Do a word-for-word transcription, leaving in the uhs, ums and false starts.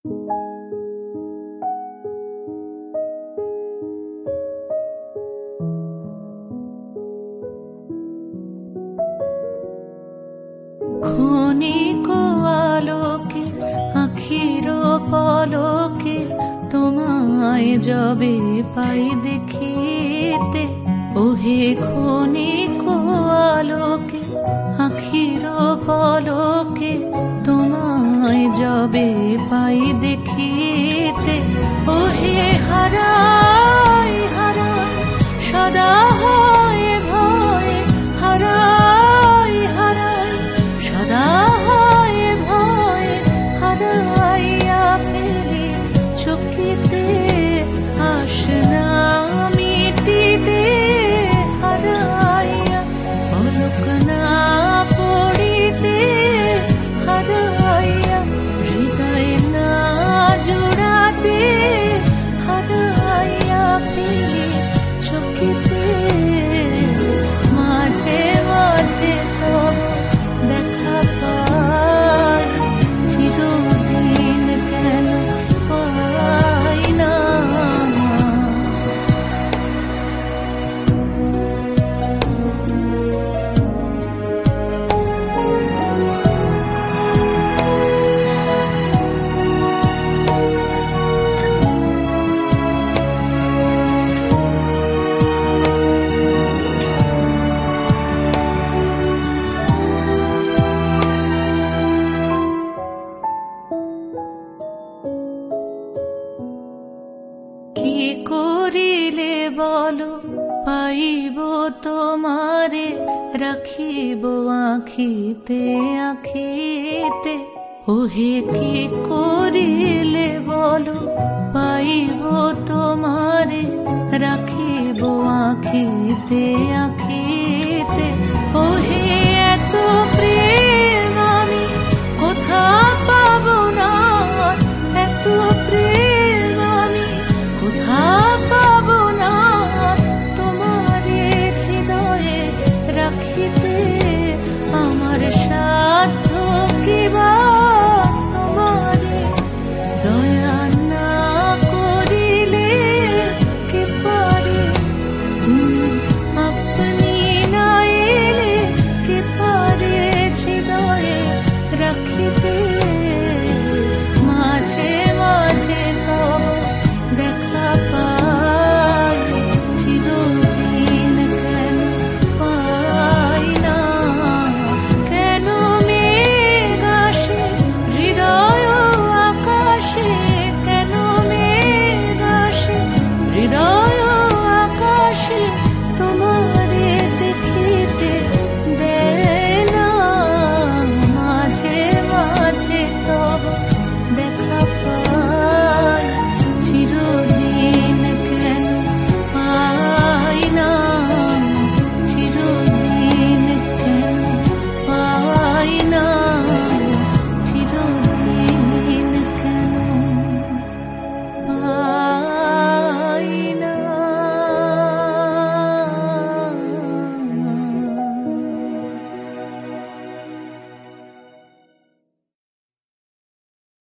ক্ষণিক আলোকে আখির পলকে তোমায় যবে পাই দেখিতে, ওহে ক্ষণিক আলোকে আখির পলকে তোমায় যবে পাই দেখিতে, ওহে হারাই হারাই সদা হয় ভয়, হারাই হারাই সদা হয় ভয়, হারাইয়া ফেলি চকিতে আসনা মিটিতে, হারাইয়া পলক না পড়িতে, হারাইয়া হৃদয় না জোড়াতে, হারাইয়া ফেলি চকিতে। মাঝে মাঝে তব দেখা পাই, চিরদিন কেন পাই না। কি করিলে বলো পাইব তোমারে, রাখিব আখিতে আখিতে, ওহে কি করি